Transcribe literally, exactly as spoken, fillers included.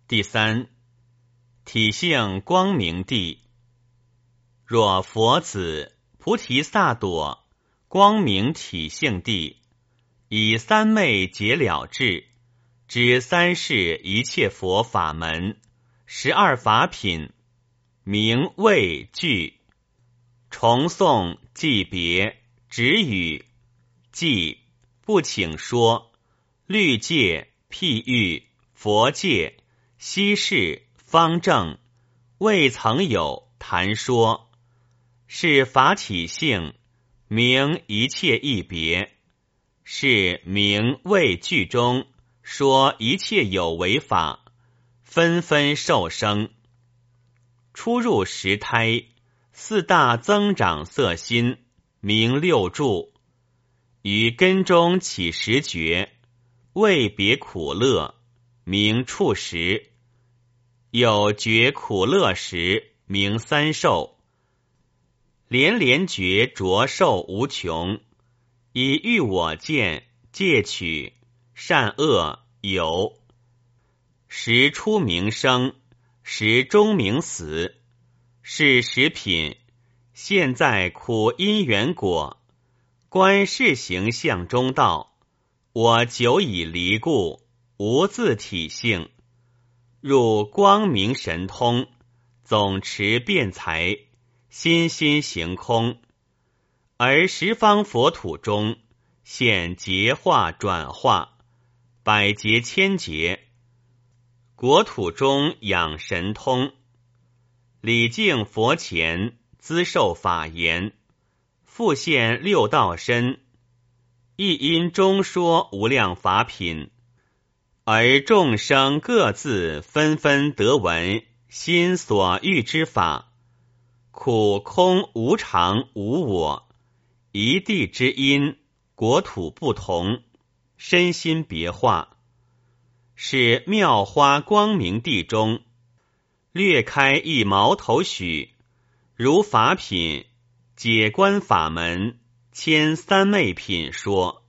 第三，体性光明地。若佛子菩提萨埵光明体性地，以三昧解了智，知三世一切佛法门，十二法品，名谓句，重诵记别，止语记，不请说，律戒譬喻佛戒悉事方正，未曾有谈说，是法体性，名一切一别，是名谓句中说一切有为法，纷纷受生。初入十胎，四大增长色心，名六住，于根中起十觉，未别苦乐，名处时，有觉苦乐时，名三受，连连觉着受无穷，以欲我见戒取善恶有，时出名生，时终名死，是十品，现在苦因缘果，观世行相中道，我久已离故，无自体性，入光明神通，总持辩才，心心行空，而十方佛土中现劫化转化，百劫千劫，国土中养神通，礼敬佛前，资受法言，复现六道身，亦因中说无量法品，而众生各自纷纷得闻心所欲之法，苦空无常无我，一地之因，国土不同，身心别化，是妙花光明地中略开一毛头许，如法品解观法门，千三昧品说。